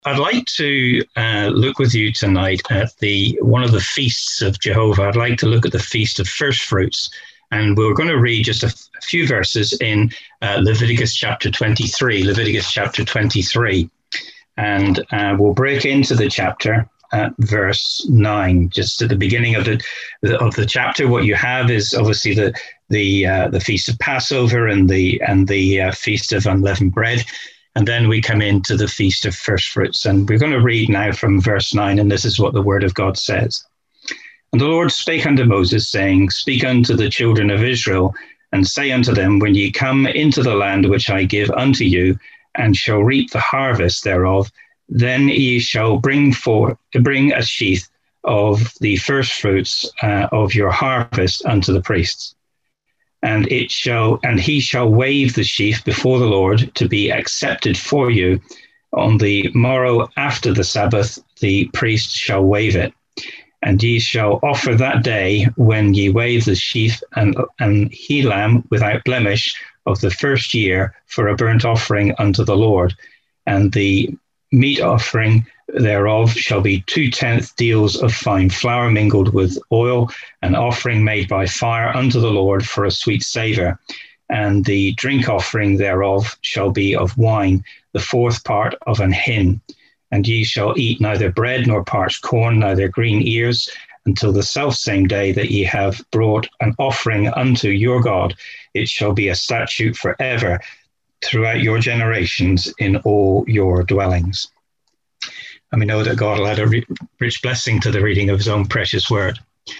I'd like to look with you tonight at one of the feasts of Jehovah. I'd like to look at the Feast of First Fruits. And we're going to read just a few verses in Leviticus chapter 23. Leviticus chapter 23. And we'll break into the chapter at verse 9. Just at the beginning of the chapter, what you have is obviously the Feast of Passover and the Feast of Unleavened Bread. And then we come into the Feast of First Fruits. And we're going to read now from verse 9, and this is what the Word of God says. And the Lord spake unto Moses, saying, Speak unto the children of Israel, and say unto them, When ye come into the land which I give unto you, and shall reap the harvest thereof, then ye shall bring a sheaf of the first fruits of your harvest unto the priests. And he shall wave the sheaf before the Lord to be accepted for you. On the morrow after the Sabbath, the priest shall wave it. And ye shall offer that day, when ye wave the sheaf, and he lamb without blemish of the first year, for a burnt offering unto the Lord. And the meat offering thereof shall be 2/10 deals of fine flour mingled with oil, an offering made by fire unto the Lord for a sweet savour. And the drink offering thereof shall be of wine, the 4th part of an hin. And ye shall eat neither bread nor parched corn, neither green ears, until the selfsame day that ye have brought an offering unto your God. It shall be a statute forever throughout your generations in all your dwellings. And we know that God will add a rich blessing to the reading of his own precious word.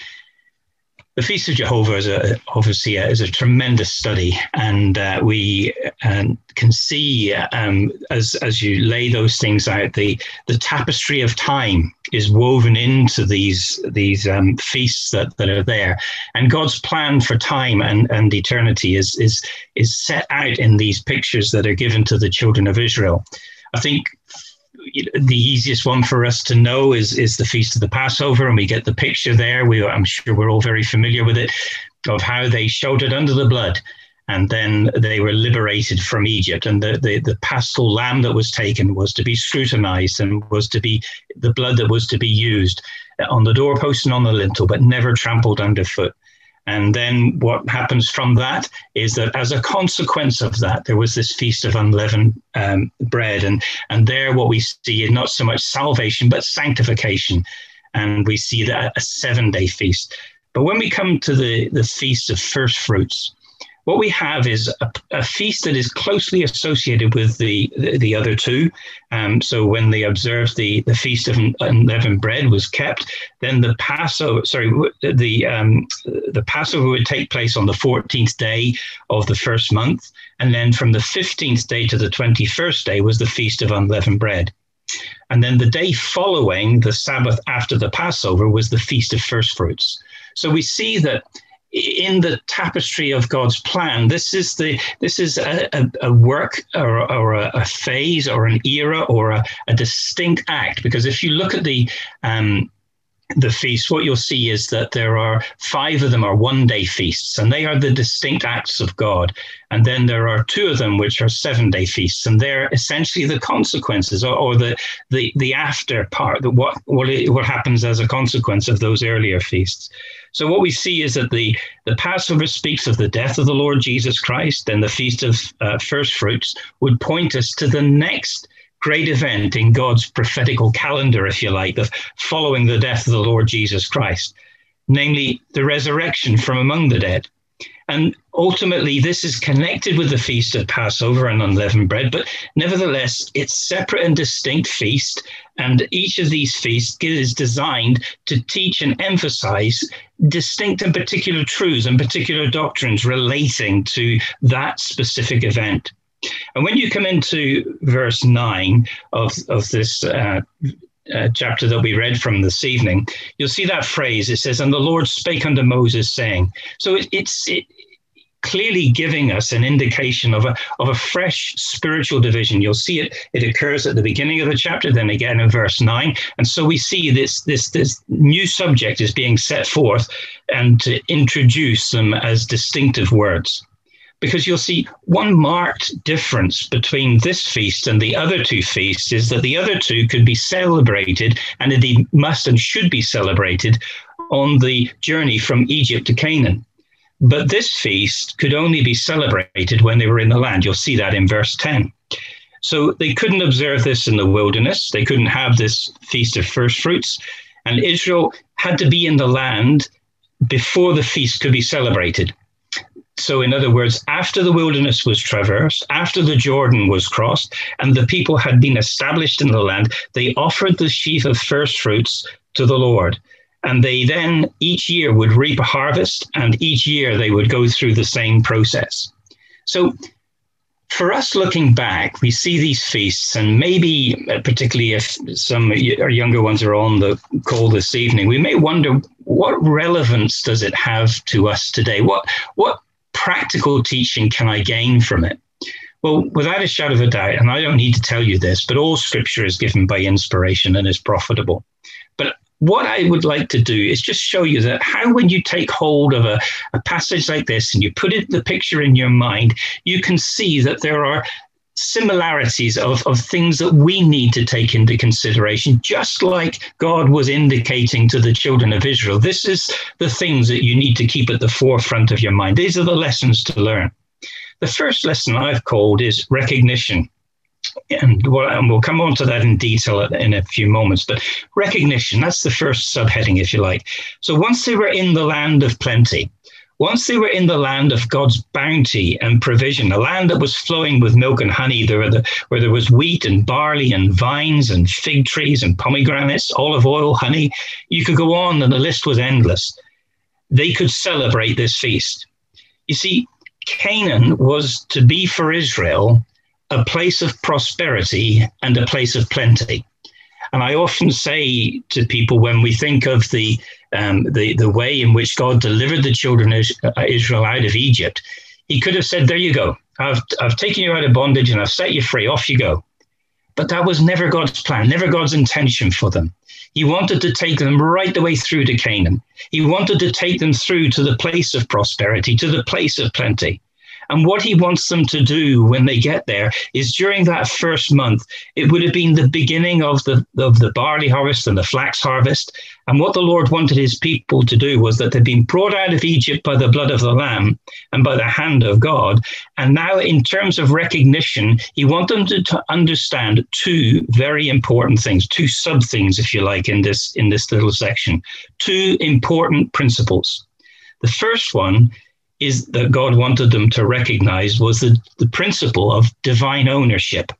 The Feast of Jehovah is a tremendous study, and we can see as you lay those things out, the tapestry of time is woven into these feasts that are there, and God's plan for time and eternity is set out in these pictures that are given to the children of Israel. I think the easiest one for us to know is the Feast of the Passover, and we get the picture there. I'm sure we're all very familiar with it, of how they sheltered under the blood, and then they were liberated from Egypt. And the paschal lamb that was taken was to be scrutinized, and was to be the blood that was to be used on the doorpost and on the lintel, but never trampled underfoot. And then what happens from that is that as a consequence of that, there was this Feast of Unleavened Bread. And there what we see is not so much salvation, but sanctification. And we see that a 7-day feast. But when we come to the Feast of First Fruits, what we have is a feast that is closely associated with the other two. So when they observed the Feast of Unleavened Bread was kept, then the Passover would take place on the 14th day of the first month, and then from the 15th day to the 21st day was the Feast of Unleavened Bread. And then the day following the Sabbath after the Passover was the Feast of First Fruits. So we see that in the tapestry of God's plan, this is a work or a phase or an era or a distinct act. Because if you look at the feast, what you'll see is that there are 5 of them are 1-day feasts, and they are the distinct acts of God. And then there are 2 of them which are 7-day feasts, and they're essentially the consequences or the after part, what happens as a consequence of those earlier feasts. So what we see is that the Passover speaks of the death of the Lord Jesus Christ, and the Feast of First Fruits would point us to the next great event in God's prophetical calendar, if you like, following the death of the Lord Jesus Christ, namely the resurrection from among the dead. And ultimately, this is connected with the Feast of Passover and Unleavened Bread, but nevertheless, it's separate and distinct feast, and each of these feasts is designed to teach and emphasize distinct and particular truths and particular doctrines relating to that specific event. And when you come into verse 9 of this chapter that we read from this evening, you'll see that phrase. It says, "And the Lord spake unto Moses, saying." So it's clearly giving us an indication of a fresh spiritual division. You'll see it occurs at the beginning of the chapter, then again in verse 9. And so we see this new subject is being set forth and to introduce them as distinctive words. Because you'll see one marked difference between this feast and the other two feasts is that the other two could be celebrated, and indeed must and should be celebrated, on the journey from Egypt to Canaan. But this feast could only be celebrated when they were in the land. You'll see that in verse 10. So they couldn't observe this in the wilderness. They couldn't have this feast of first fruits. And Israel had to be in the land before the feast could be celebrated. So in other words, after the wilderness was traversed, after the Jordan was crossed, and the people had been established in the land, they offered the sheaf of first fruits to the Lord. And they then each year would reap a harvest, and each year they would go through the same process. So for us looking back, we see these feasts, and maybe particularly if some our younger ones are on the call this evening, we may wonder, what relevance does it have to us today? What practical teaching can I gain from it? Well, without a shadow of a doubt, and I don't need to tell you this, but all scripture is given by inspiration and is profitable. But what I would like to do is just show you that how, when you take hold of a passage like this and you put the picture in your mind, you can see that there are similarities of things that we need to take into consideration, just like God was indicating to the children of Israel. This is the things that you need to keep at the forefront of your mind. These are the lessons to learn. The first lesson I've called is recognition. And we'll come on to that in detail in a few moments. But recognition, that's the first subheading, if you like. So once they were in the land of plenty, once they were in the land of God's bounty and provision, a land that was flowing with milk and honey, where there was wheat and barley and vines and fig trees and pomegranates, olive oil, honey, you could go on and the list was endless. They could celebrate this feast. You see, Canaan was to be for Israel a place of prosperity and a place of plenty. And I often say to people, when we think of the way in which God delivered the children of Israel out of Egypt, he could have said, there you go. I've taken you out of bondage and I've set you free. Off you go. But that was never God's plan, never God's intention for them. He wanted to take them right the way through to Canaan. He wanted to take them through to the place of prosperity, to the place of plenty. And what he wants them to do when they get there is, during that first month, it would have been the beginning of the barley harvest and the flax harvest. And what the Lord wanted his people to do was that they'd been brought out of Egypt by the blood of the Lamb and by the hand of God. And now, in terms of recognition, he wanted them to understand two very important things, two sub things, if you like, in this little section, two important principles. The first one is that God wanted them to recognize was the principle of divine ownership.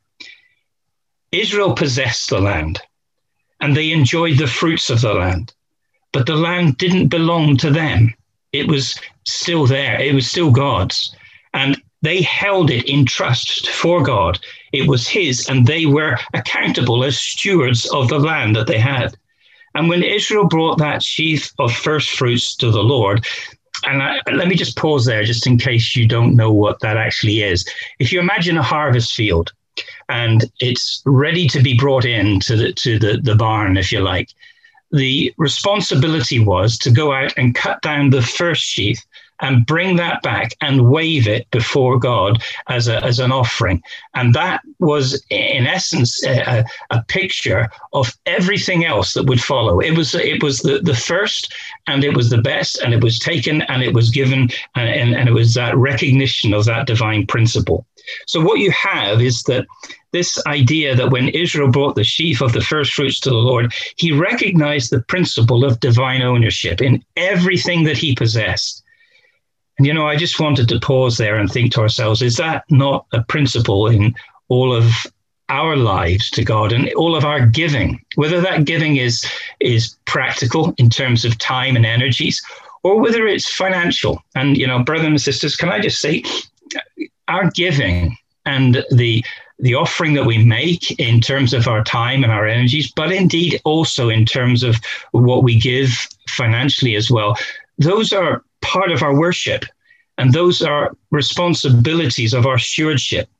Israel possessed the land and they enjoyed the fruits of the land, but the land didn't belong to them. It was still there. It was still God's. And they held it in trust for God. It was his, and they were accountable as stewards of the land that they had. And when Israel brought that sheaf of first fruits to the Lord, and let me just pause there, just in case you don't know what that actually is. If you imagine a harvest field and it's ready to be brought in to the barn, if you like, the responsibility was to go out and cut down the first sheaf and bring that back and wave it before God as an offering. And that was, in essence, a picture of everything else that would follow. It was the first, and it was the best, and it was taken, and it was given, and it was that recognition of that divine principle. So what you have is that this idea that when Israel brought the sheaf of the first fruits to the Lord, he recognized the principle of divine ownership in everything that he possessed. And, I just wanted to pause there and think to ourselves, is that not a principle in all of our lives to God and all of our giving, whether that giving is practical in terms of time and energies, or whether it's financial? And, brothers and sisters, can I just say, our giving and the offering that we make in terms of our time and our energies, but indeed also in terms of what we give financially as well, those are part of our worship, and those are responsibilities of our stewardship.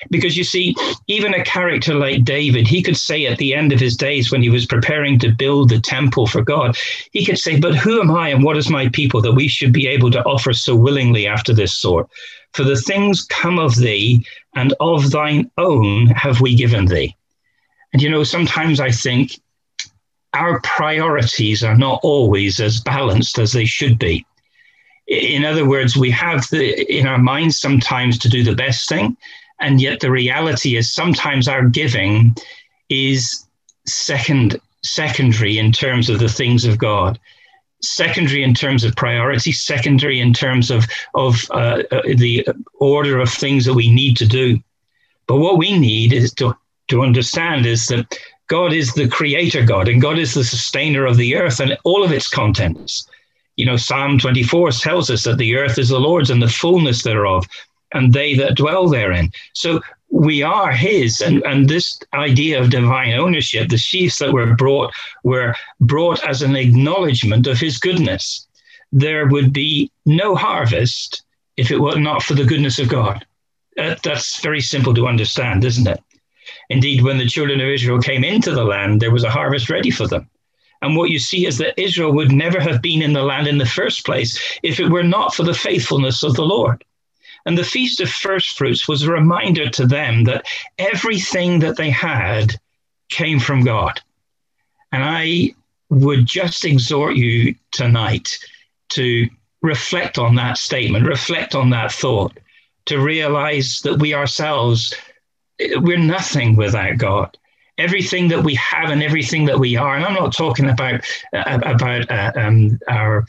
Because you see, even a character like David, he could say at the end of his days when he was preparing to build the temple for God, he could say, but who am I and what is my people that we should be able to offer so willingly after this sort? For the things come of thee, and of thine own have we given thee. And sometimes I think our priorities are not always as balanced as they should be. In other words, we have in our minds sometimes to do the best thing, and yet the reality is sometimes our giving is secondary in terms of the things of God, secondary in terms of priority, secondary in terms of the order of things that we need to do. But what we need is to understand is that God is the creator God, and God is the sustainer of the earth and all of its contents. Psalm 24 tells us that the earth is the Lord's and the fullness thereof, and they that dwell therein. So we are his, and this idea of divine ownership, the sheaves that were brought as an acknowledgement of his goodness. There would be no harvest if it were not for the goodness of God. That's very simple to understand, isn't it? Indeed, when the children of Israel came into the land, there was a harvest ready for them. And what you see is that Israel would never have been in the land in the first place if it were not for the faithfulness of the Lord. And the Feast of First Fruits was a reminder to them that everything that they had came from God. And I would just exhort you tonight to reflect on that statement, reflect on that thought, to realize that we ourselves, we're nothing without God. Everything that we have and everything that we are, and I'm not talking about our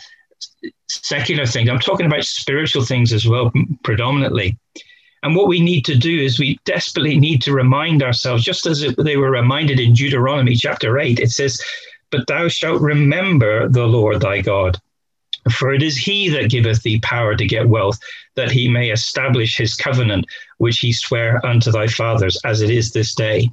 secular things. I'm talking about spiritual things as well, predominantly. And what we need to do is we desperately need to remind ourselves, just as they were reminded in Deuteronomy chapter 8, it says, but thou shalt remember the Lord thy God, for it is he that giveth thee power to get wealth, that he may establish his covenant, which he sware unto thy fathers, as it is this day.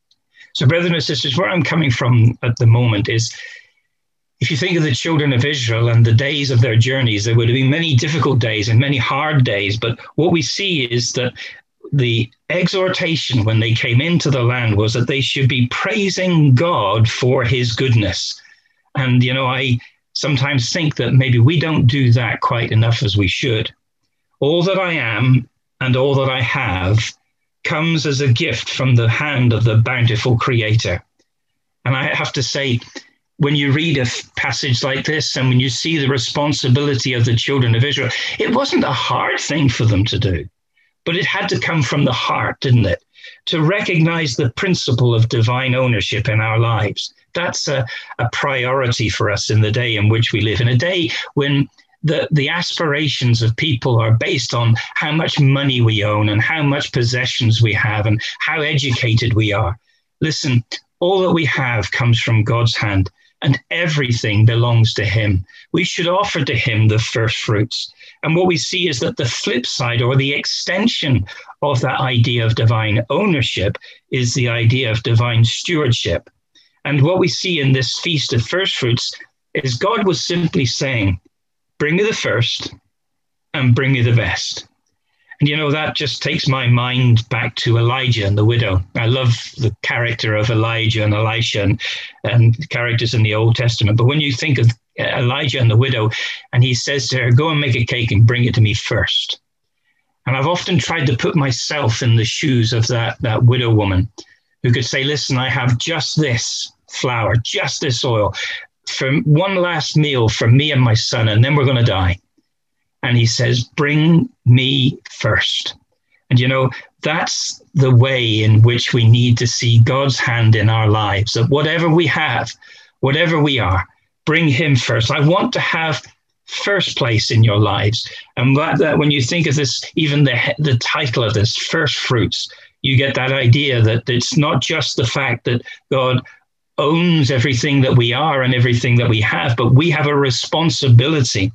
So, brothers and sisters, where I'm coming from at the moment is, if you think of the children of Israel and the days of their journeys, there would have been many difficult days and many hard days. But what we see is that the exhortation when they came into the land was that they should be praising God for his goodness. And, I sometimes think that maybe we don't do that quite enough as we should. All that I am and all that I have comes as a gift from the hand of the bountiful Creator. And I have to say, when you read a passage like this and when you see the responsibility of the children of Israel, it wasn't a hard thing for them to do, but it had to come from the heart, didn't it? To recognize the principle of divine ownership in our lives. That's a priority for us in the day in which we live, in a day when the aspirations of people are based on how much money we own and how much possessions we have and how educated we are. Listen, all that we have comes from God's hand, and everything belongs to him. We should offer to him the first fruits. And what we see is that the flip side, or the extension of that idea of divine ownership, is the idea of divine stewardship. And what we see in this Feast of First Fruits is God was simply saying, bring me the first and bring me the best. And that just takes my mind back to Elijah and the widow. I love the character of Elijah and Elisha and characters in the Old Testament. But when you think of Elijah and the widow, and he says to her, go and make a cake and bring it to me first. And I've often tried to put myself in the shoes of that widow woman who could say, listen, I have just this flour, just this oil, for one last meal for me and my son, and then we're going to die. And he says, bring me first. And that's the way in which we need to see God's hand in our lives, that whatever we have, whatever we are, bring him first. I want to have first place in your lives. And that when you think of this, even the title of this, First Fruits, you get that idea that it's not just the fact that God owns everything that we are and everything that we have, but we have a responsibility.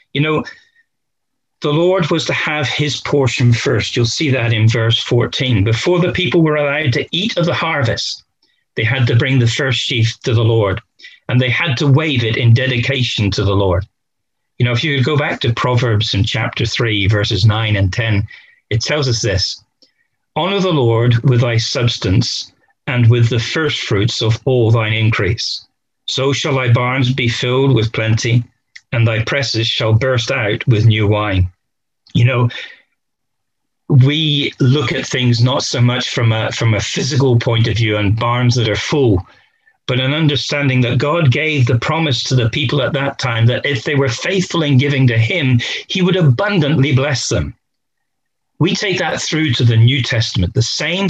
The Lord was to have his portion first. You'll see that in verse 14. Before the people were allowed to eat of the harvest, they had to bring the first sheaf to the Lord, and they had to wave it in dedication to the Lord. If you could go back to Proverbs in chapter 3, verses 9 and 10, it tells us this: Honour the Lord with thy substance, and with the first fruits of all thine increase. So shall thy barns be filled with plenty, and thy presses shall burst out with new wine. You know, we look at things not so much from a physical point of view and barns that are full, but an understanding that God gave the promise to the people at that time that if they were faithful in giving to him, he would abundantly bless them. We take that through to the New Testament, the same,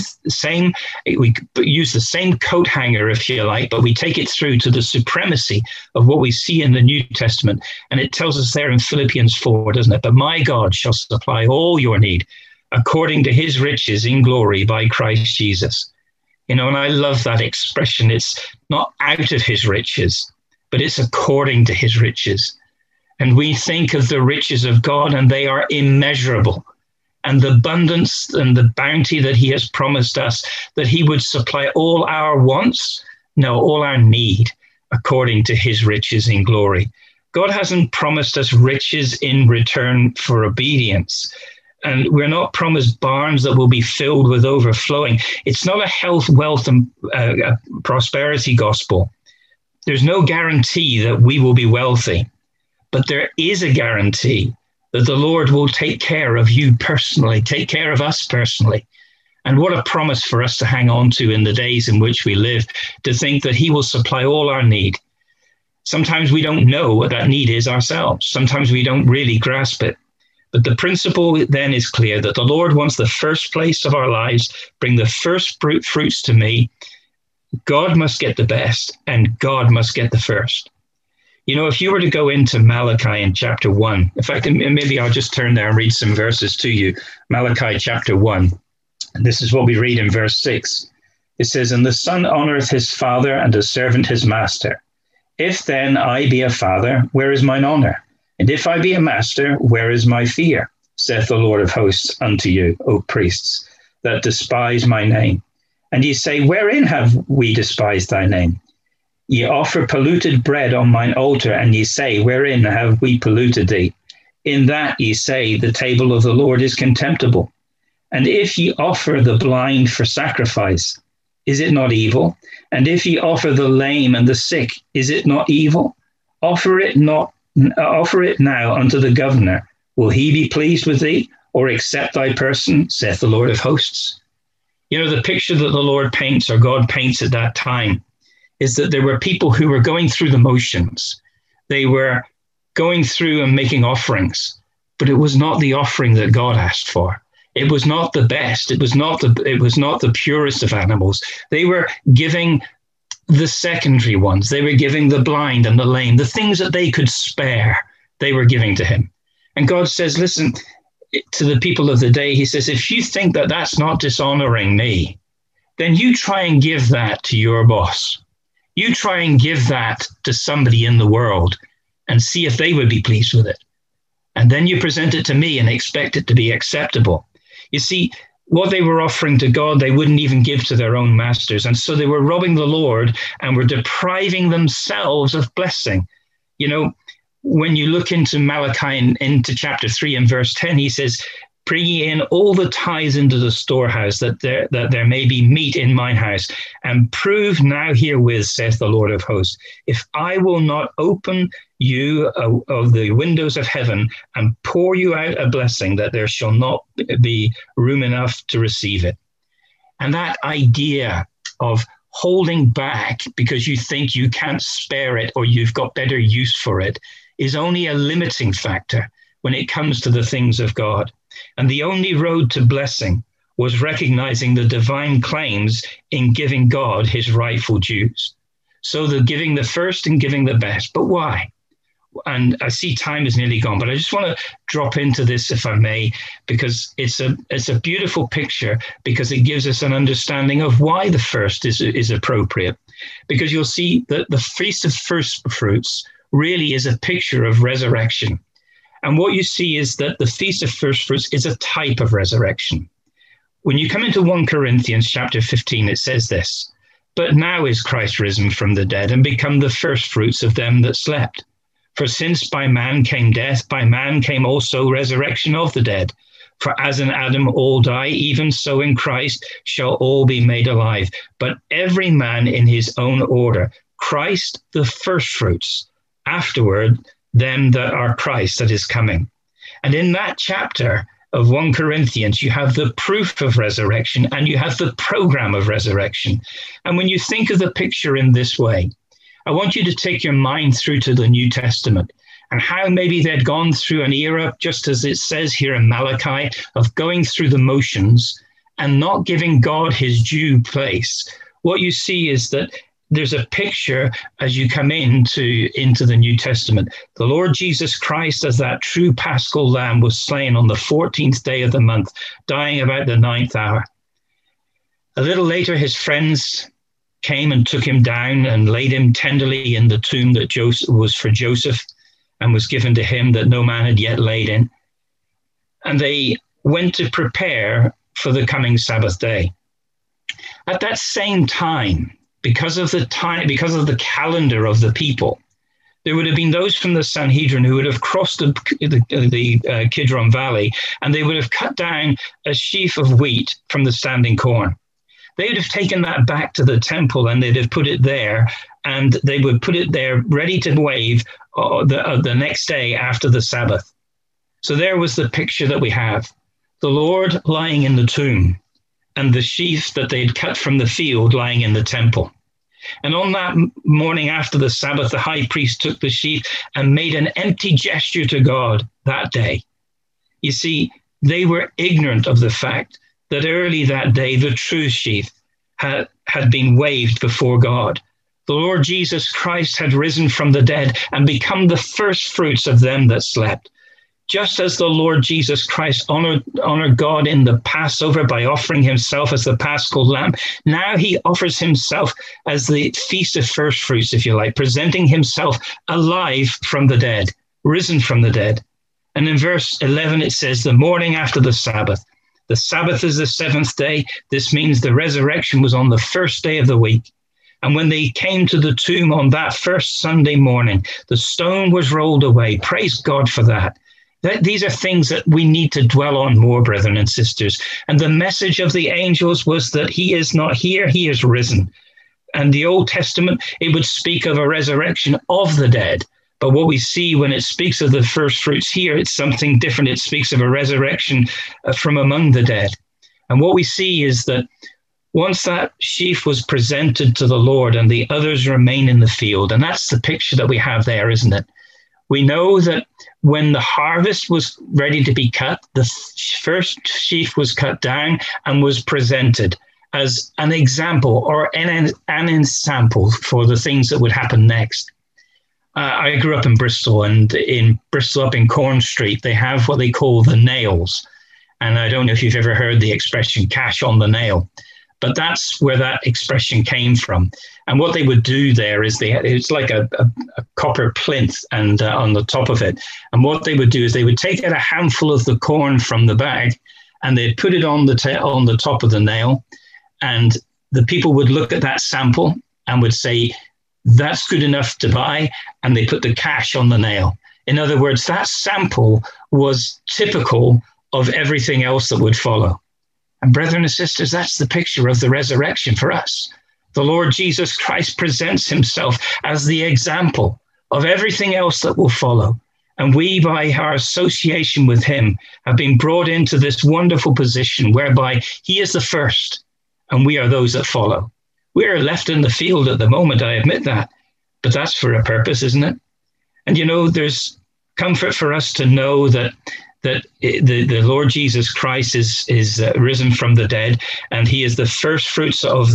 we use the same coat hanger, if you like, but we take it through to the supremacy of what we see in the New Testament. And it tells us there in Philippians 4, doesn't it? But my God shall supply all your need according to his riches in glory by Christ Jesus. You know, and I love that expression. It's not out of his riches, but it's according to his riches. And we think of the riches of God, and they are immeasurable. And the abundance and the bounty that he has promised us, that he would supply all our wants, no, all our need, according to his riches in glory. God hasn't promised us riches in return for obedience. And we're not promised barns that will be filled with overflowing. It's not a health, wealth, and prosperity gospel. There's no guarantee that we will be wealthy, but there is a guarantee that the Lord will take care of you personally, take care of us personally. And what a promise for us to hang on to in the days in which we live, to think that he will supply all our need. Sometimes we don't know what that need is ourselves. Sometimes we don't really grasp it. But the principle then is clear that the Lord wants the first place of our lives. Bring the first fruits to me. God must get the best, and God must get the first. You know, if you were to go into Malachi in chapter 1, in fact, maybe I'll just turn there and read some verses to you. Malachi chapter 1, and this is what we read in verse 6. It says, and the son honoureth his father, and the servant his master. If then I be a father, where is mine honour? And if I be a master, where is my fear? Saith the Lord of hosts unto you, O priests, that despise my name. And ye say, wherein have we despised thy name? Ye offer polluted bread on mine altar, and ye say, wherein have we polluted thee? In that ye say, the table of the Lord is contemptible. And if ye offer the blind for sacrifice, is it not evil? And if ye offer the lame and the sick, is it not evil? Offer it now unto the governor. Will he be pleased with thee, or accept thy person, saith the Lord of hosts? You know, the picture that the Lord paints, or God paints at that time, is that there were people who were going through the motions. They were going through and making offerings, but it was not the offering that God asked for. It was not the best. It was not the purest of animals. They were giving the secondary ones. They were giving the blind and the lame, the things that they could spare, they were giving to him. And God says, listen, to the people of the day, he says, if you think that that's not dishonoring me, then you try and give that to your boss. You try and give that to somebody in the world and see if they would be pleased with it. And then you present it to me and expect it to be acceptable. You see, what they were offering to God, they wouldn't even give to their own masters. And so they were robbing the Lord and were depriving themselves of blessing. You know, when you look into Malachi, into chapter 3 and verse 10, he says, bring ye in all the tithes into the storehouse, that there may be meat in mine house. And prove now herewith, saith the Lord of hosts, if I will not open you of the windows of heaven and pour you out a blessing, that there shall not be room enough to receive it. And that idea of holding back because you think you can't spare it or you've got better use for it is only a limiting factor when it comes to the things of God. And the only road to blessing was recognizing the divine claims in giving God his rightful dues. So the giving the first and giving the best. But why? And I see time is nearly gone, but I just want to drop into this, if I may, because it's a beautiful picture, because it gives us an understanding of why the first is appropriate. Because you'll see that the Feast of First Fruits really is a picture of resurrection. And what you see is that the Feast of First Fruits is a type of resurrection. When you come into 1 Corinthians chapter 15, it says this, but now is Christ risen from the dead and become the first fruits of them that slept. For since by man came death, by man came also resurrection of the dead. For as in Adam all die, even so in Christ shall all be made alive. But every man in his own order. Christ the firstfruits, afterward them that are Christ that is coming. And in that chapter of 1 Corinthians, you have the proof of resurrection and you have the program of resurrection. And when you think of the picture in this way, I want you to take your mind through to the New Testament and how maybe they'd gone through an era, just as it says here in Malachi, of going through the motions and not giving God his due place. What you see is that there's a picture as you come into the New Testament. The Lord Jesus Christ, as that true Paschal Lamb, was slain on the 14th day of the month, dying about the 9th hour. A little later, his friends came and took him down and laid him tenderly in the tomb that was for Joseph and was given to him, that no man had yet laid in. And they went to prepare for the coming Sabbath day. At that same time, because of the calendar of the people, there would have been those from the Sanhedrin who would have crossed the Kidron Valley, and they would have cut down a sheaf of wheat from the standing corn. They would have taken that back to the temple and they'd have put it there, and they would put it there ready to wave the next day after the Sabbath. So there was the picture that we have. The Lord lying in the tomb and the sheaf that they'd cut from the field lying in the temple. And on that morning after the Sabbath, the high priest took the sheaf and made an empty gesture to God that day. You see, they were ignorant of the fact that early that day, the true sheaf had been waved before God. The Lord Jesus Christ had risen from the dead and become the first fruits of them that slept. Just as the Lord Jesus Christ honored God in the Passover by offering himself as the Paschal Lamb, now he offers himself as the Feast of First Fruits, if you like, presenting himself alive from the dead, risen from the dead. And in verse 11, it says, the morning after the Sabbath. The Sabbath is the seventh day. This means the resurrection was on the first day of the week. And when they came to the tomb on that first Sunday morning, the stone was rolled away. Praise God for that. These are things that we need to dwell on more, brethren and sisters. And the message of the angels was that he is not here, he is risen. And the Old Testament, it would speak of a resurrection of the dead. But what we see when it speaks of the first fruits here, it's something different. It speaks of a resurrection from among the dead. And what we see is that once that sheaf was presented to the Lord and the others remain in the field, and that's the picture that we have there, isn't it? We know that when the harvest was ready to be cut, the first sheaf was cut down and was presented as an example or an ensample for the things that would happen next. I grew up in Bristol, and in Bristol up in Corn Street, they have what they call the nails. And I don't know if you've ever heard the expression cash on the nail, but that's where that expression came from. And what they would do there is it's like a copper plinth and on the top of it. And what they would do is they would take out a handful of the corn from the bag and they'd put it on the top of the nail. And the people would look at that sample and would say, that's good enough to buy. And they put the cash on the nail. In other words, that sample was typical of everything else that would follow. And brethren and sisters, that's the picture of the resurrection for us. The Lord Jesus Christ presents himself as the example of everything else that will follow. And we, by our association with him, have been brought into this wonderful position whereby he is the first and we are those that follow. We are left in the field at the moment, I admit that, but that's for a purpose, isn't it? And you know, there's comfort for us to know that the Lord Jesus Christ is risen from the dead, and he is the first fruits of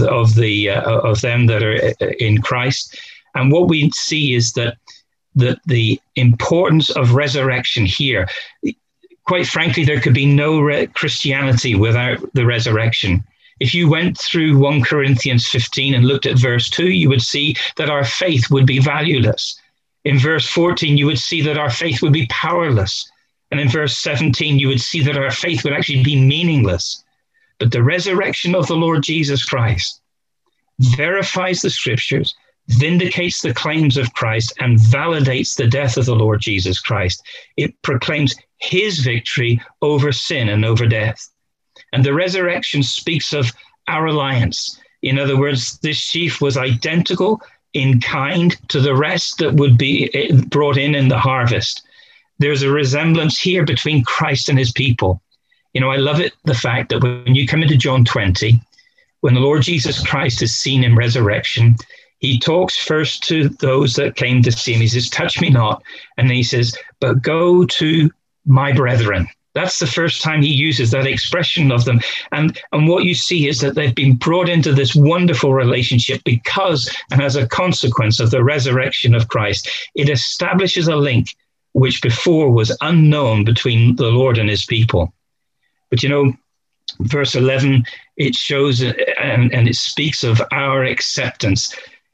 them that are in Christ. And what we see is that the importance of resurrection here. Quite frankly, there could be no Christianity without the resurrection. If you went through 1 Corinthians 15 and looked at verse 2, you would see that our faith would be valueless. In verse 14, you would see that our faith would be powerless. And in verse 17, you would see that our faith would actually be meaningless. But the resurrection of the Lord Jesus Christ verifies the scriptures, vindicates the claims of Christ and validates the death of the Lord Jesus Christ. It proclaims his victory over sin and over death. And the resurrection speaks of our alliance. In other words, this sheaf was identical in kind to the rest that would be brought in the harvest. There's a resemblance here between Christ and his people. You know, I love it, the fact that when you come into John 20, when the Lord Jesus Christ is seen in resurrection, he talks first to those that came to see him. He says, touch me not. And then he says, but go to my brethren. That's the first time he uses that expression of them. And what you see is that they've been brought into this wonderful relationship because, and as a consequence of the resurrection of Christ, it establishes a link which before was unknown between the Lord and his people. But you know, verse 11, it shows and it speaks of our acceptance.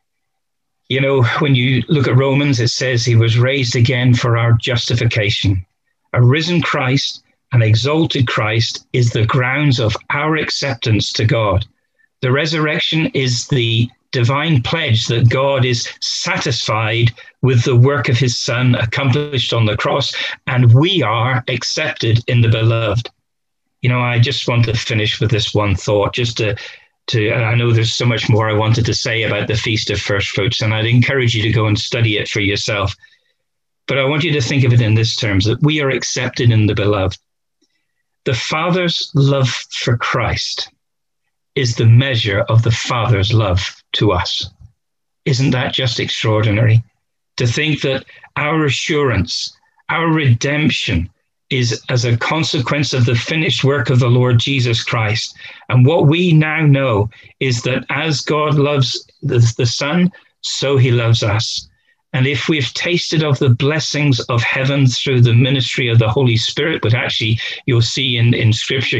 You know, when you look at Romans, it says he was raised again for our justification. A risen Christ, an exalted Christ, is the grounds of our acceptance to God. The resurrection is the divine pledge that God is satisfied with the work of his Son accomplished on the cross, and we are accepted in the beloved. You know, I just want to finish with this one thought, just to and I know there's so much more I wanted to say about the Feast of First Fruits, and I'd encourage you to go and study it for yourself. But I want you to think of it in this terms, that we are accepted in the beloved. The Father's love for Christ is the measure of the Father's love to us. Isn't that just extraordinary? To think that our assurance, our redemption is as a consequence of the finished work of the Lord Jesus Christ. And what we now know is that as God loves the Son, so he loves us. And if we've tasted of the blessings of heaven through the ministry of the Holy Spirit, but actually you'll see in Scripture,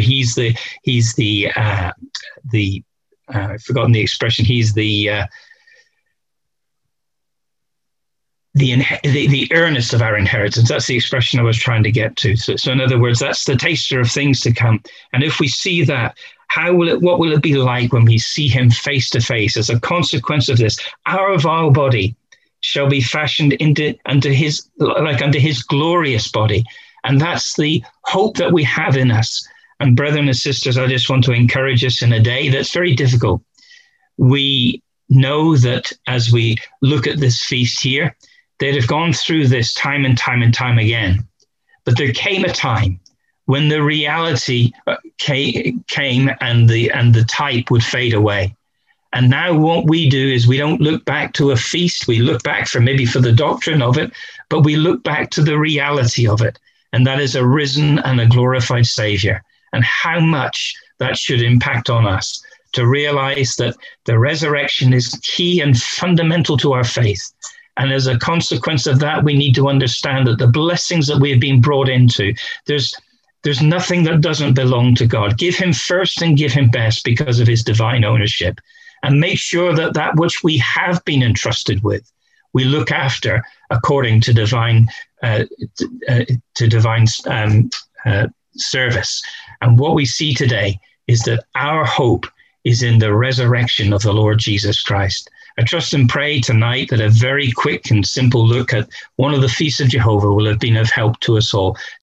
I've forgotten the expression, he's the earnest of our inheritance. That's the expression I was trying to get to. So in other words, that's the taster of things to come. And if we see that, what will it be like when we see him face to face? As a consequence of this, our vile body shall be fashioned unto his glorious body. And that's the hope that we have in us. And brethren and sisters, I just want to encourage us in a day that's very difficult. We know that as we look at this feast here, they'd have gone through this time and time and time again. But there came a time when the reality came and the type would fade away. And now what we do is we don't look back to a feast. We look back for the doctrine of it, but we look back to the reality of it. And that is a risen and a glorified Savior. And how much that should impact on us to realize that the resurrection is key and fundamental to our faith. And as a consequence of that, we need to understand that the blessings that we have been brought into, there's nothing that doesn't belong to God. Give him first and give him best because of his divine ownership. And make sure that that which we have been entrusted with, we look after according to divine service. And what we see today is that our hope is in the resurrection of the Lord Jesus Christ. I trust and pray tonight that a very quick and simple look at one of the feasts of Jehovah will have been of help to us all.